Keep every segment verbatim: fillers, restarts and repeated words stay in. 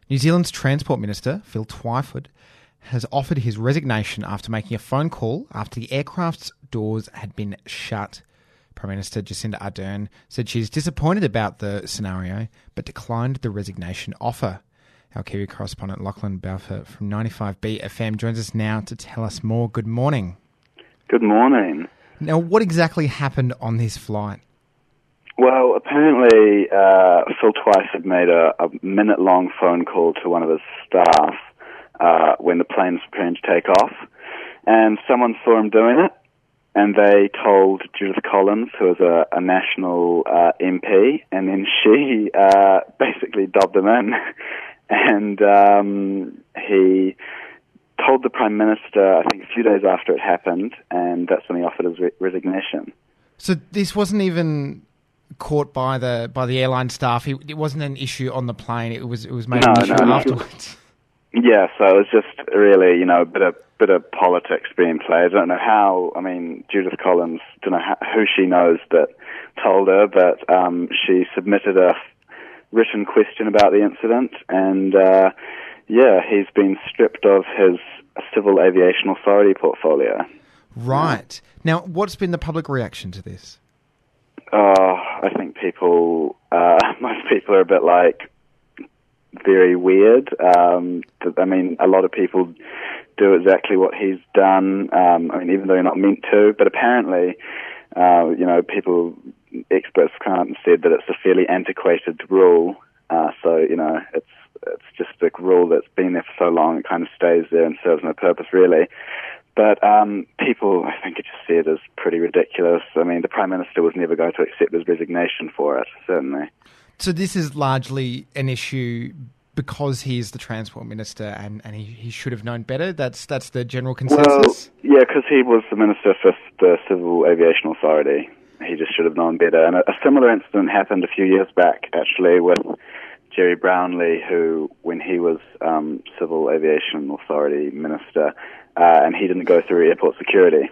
New Zealand's Transport Minister, Phil Twyford, has offered his resignation after making a phone call after the aircraft's doors had been shut. Prime Minister Jacinda Ardern said she's disappointed about the scenario, but declined the resignation offer. Our Kiwi correspondent Lachlan Balfour from ninety-five B F M joins us now to tell us more. Good morning. Good morning. Now, what exactly happened on this flight? Well, apparently uh, Phil Twyford made a, a minute-long phone call to one of his staff uh, when the plane was preparing to take off, and someone saw him doing it, and they told Judith Collins, who was a, a national uh, M P, and then she uh, basically dobbed him in, and um, he told the Prime Minister, I think a few days after it happened, and that's when he offered his re- resignation. So this wasn't even caught by the by the airline staff. It, it wasn't an issue on the plane. It was it was made no, an issue no, no. afterwards. Yeah, so it was just really, you know, a bit of bit of politics being played. I don't know how. I mean, Judith Collins, don't know how, who she knows that told her, but um, she submitted a written question about the incident, and uh, yeah, he's been stripped of his Civil Aviation Authority portfolio. Right. Now, what's been the public reaction to this? Oh, I think people, uh, most people are a bit like very weird. Um, I mean, a lot of people do exactly what he's done. Um, I mean, even though you're not meant to, but apparently, uh, you know, people, experts have come out and said that it's a fairly antiquated rule. Uh, so, you know, it's it's just a rule that's been there for so long, it kind of stays there and serves no purpose, really. But um, people, I think, it just see it as pretty ridiculous. I mean, the Prime Minister was never going to accept his resignation for it, certainly. So this is largely an issue because he is the Transport Minister and, and he, he should have known better? That's that's the general consensus? Well, yeah, because he was the Minister for the Civil Aviation Authority. He just should have known better. And a, a similar incident happened a few years back, actually, with Jerry Brownlee, who, when he was um, Civil Aviation Authority Minister, uh, and he didn't go through airport security.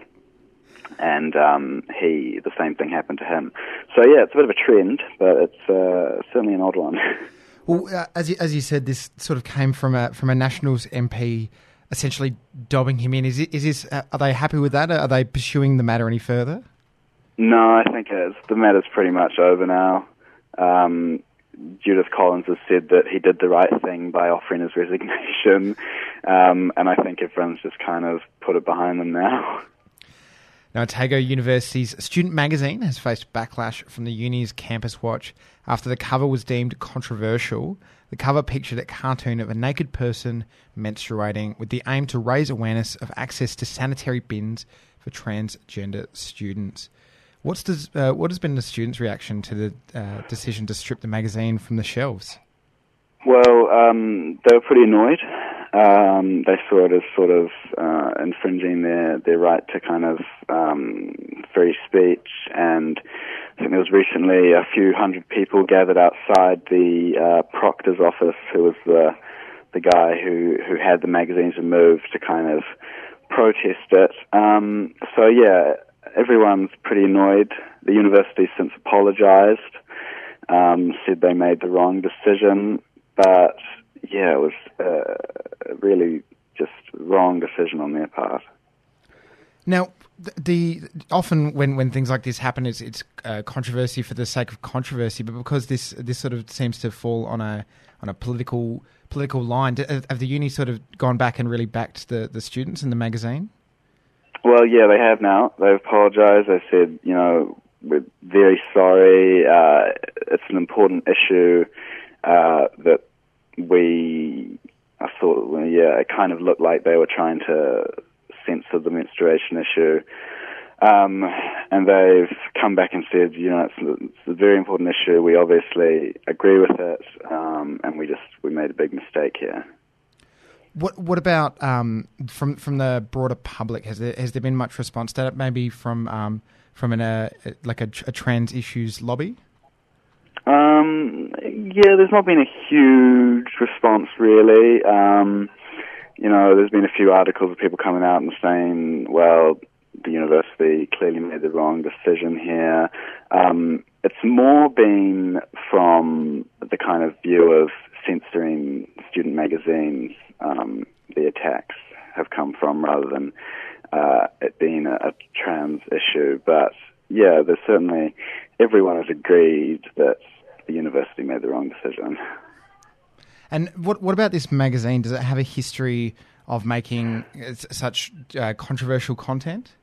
And um, he, the same thing happened to him. So yeah, it's a bit of a trend, but it's uh, certainly an odd one. Well, uh, as you, as you said, this sort of came from a from a Nationals M P, essentially dobbing him in. Is it, is this? Uh, are they happy with that? Are they pursuing the matter any further? No, I think it's, the matter's pretty much over now. Um, Judith Collins has said that he did the right thing by offering his resignation, um, and I think everyone's just kind of put it behind them now. Now, Otago University's student magazine has faced backlash from the uni's Campus Watch after the cover was deemed controversial. The cover pictured a cartoon of a naked person menstruating with the aim to raise awareness of access to sanitary bins for transgender students. What's the, uh, what has been the students' reaction to the uh, decision to strip the magazine from the shelves? Well, um, they were pretty annoyed. Um, they saw it as sort of uh, infringing their, their right to kind of um, free speech, and I think there was recently a few hundred people gathered outside the uh, proctor's office, who was the the guy who, who had the magazines removed, to kind of protest it. Um, so yeah, everyone's pretty annoyed. The university since apologized, um, said they made the wrong decision, but yeah, it was uh, really just wrong decision on their part. Now, the, the often when, when things like this happen, it's it's uh, controversy for the sake of controversy. But because this this sort of seems to fall on a on a political political line, have the uni sort of gone back and really backed the, the students in the magazine? Well, yeah, they have now. They've apologized. They said, you know, we're very sorry. Uh, it's an important issue uh, that we, I thought, well, yeah, it kind of looked like they were trying to censor the menstruation issue. Um, and they've come back and said, you know, it's, it's a very important issue. We obviously agree with it, um, and we just, we made a big mistake here. What What about um, from from the broader public? Has there has there been much response to that? Maybe from um, from an uh, like a, a trans issues lobby? Um, yeah, there's not been a huge response really. Um, you know, there's been a few articles of people coming out and saying, well, the university clearly made the wrong decision here. Um, it's more been from the kind of view of censoring student magazines um, the attacks have come from, rather than uh, it being a, a trans issue. But yeah, there's certainly, everyone has agreed that the university made the wrong decision. And what what about this magazine? Does it have a history of making such uh, controversial content?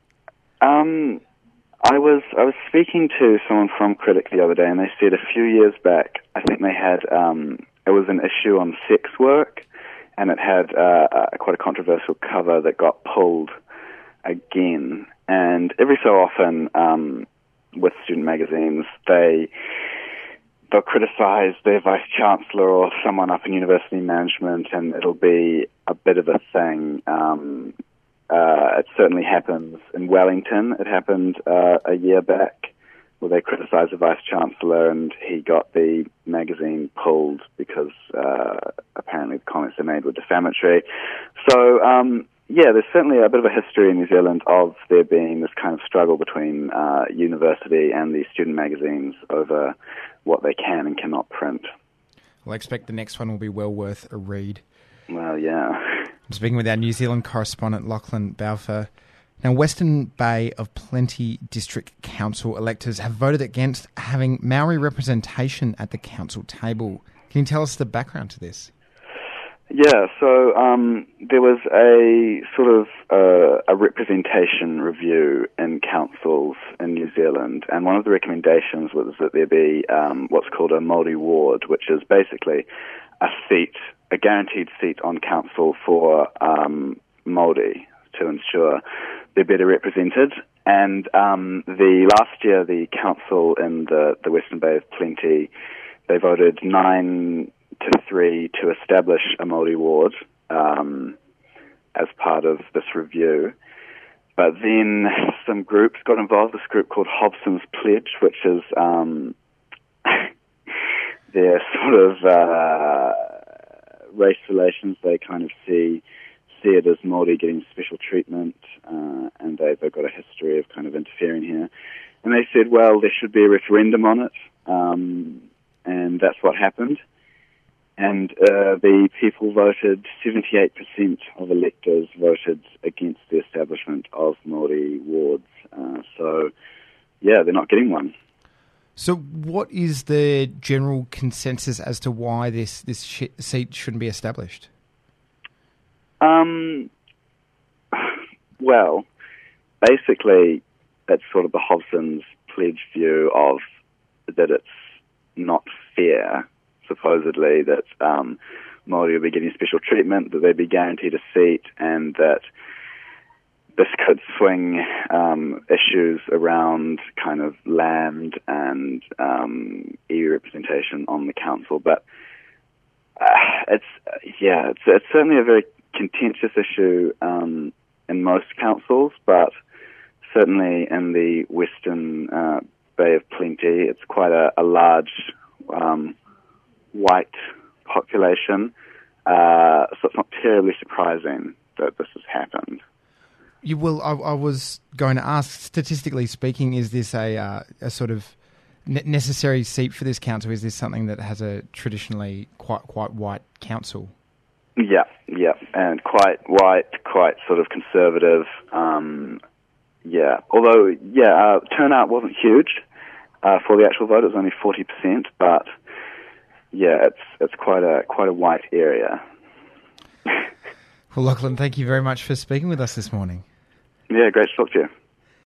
Um, I was I was speaking to someone from Critic the other day, and they said a few years back, I think they had um, it was an issue on sex work, and it had uh, a, quite a controversial cover that got pulled again. And every so often, um, with student magazines, they they'll criticise their vice chancellor or someone up in university management, and it'll be a bit of a thing. Um, uh, it certainly happens in Wellington. It happened uh, a year back, where they criticised the vice chancellor, and he got the magazine pulled because uh, apparently the comments they made were defamatory. So, um, yeah, there's certainly a bit of a history in New Zealand of there being this kind of struggle between uh, university and the student magazines over what they can and cannot print. Well, I expect the next one will be well worth a read. Well, yeah. I'm speaking with our New Zealand correspondent, Lachlan Balfour. Now, Western Bay of Plenty District Council electors have voted against having Maori representation at the council table. Can you tell us the background to this? Yeah, so um, there was a sort of uh, a representation review in councils in New Zealand, and one of the recommendations was that there be um, what's called a Māori ward, which is basically a seat, a guaranteed seat on council for um, Māori to ensure they're better represented. And um, the last year, the council in the, the Western Bay of Plenty, they voted nine to three to establish a Māori ward um, as part of this review. But then some groups got involved, this group called Hobson's Pledge, which is um, their sort of uh, race relations. They kind of see see it as Māori getting special treatment, uh, and they've got a history of kind of interfering here. And they said, well, there should be a referendum on it, um, and that's what happened. And uh, the people voted, seventy-eight percent of electors voted against the establishment of Māori wards. Uh, so, yeah, they're not getting one. So what is the general consensus as to why this, this sh- seat shouldn't be established? Um, well, basically, that's sort of the Hobson's Pledge view of that it's not fair, supposedly, that um, Māori will be getting special treatment, that they'd be guaranteed a seat, and that this could swing um, issues around kind of land and um, E U representation on the council. But uh, it's, yeah, it's, it's certainly a very contentious issue um, in most councils, but certainly in the Western uh, Bay of Plenty, it's quite a, a large um, white population, uh, so it's not terribly surprising that this has happened. You will. I, I was going to ask. Statistically speaking, is this a uh, a sort of ne- necessary seat for this council? Is this something that has a traditionally quite quite white council? Yeah, yeah, and quite white, quite sort of conservative. Um, yeah, although yeah, uh, turnout wasn't huge uh, for the actual vote. It was only forty percent, but yeah, it's it's quite a quite a white area. Well, Lachlan, thank you very much for speaking with us this morning. Yeah, great to talk to you.